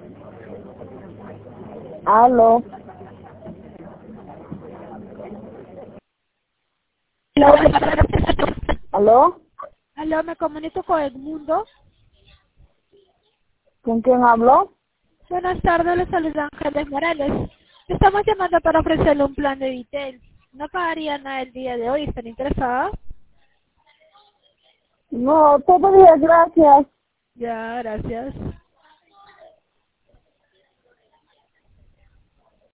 Aló. Aló, ¿Aló? aló, me comunico con Edmundo. ¿Con quién habló? Buenas tardes, les saluda Ángeles Morales. Estamos llamando para ofrecerle un plan de Vitel. No pagaría nada el día de hoy, ¿están interesadas? No, todo bien, gracias. Ya, gracias.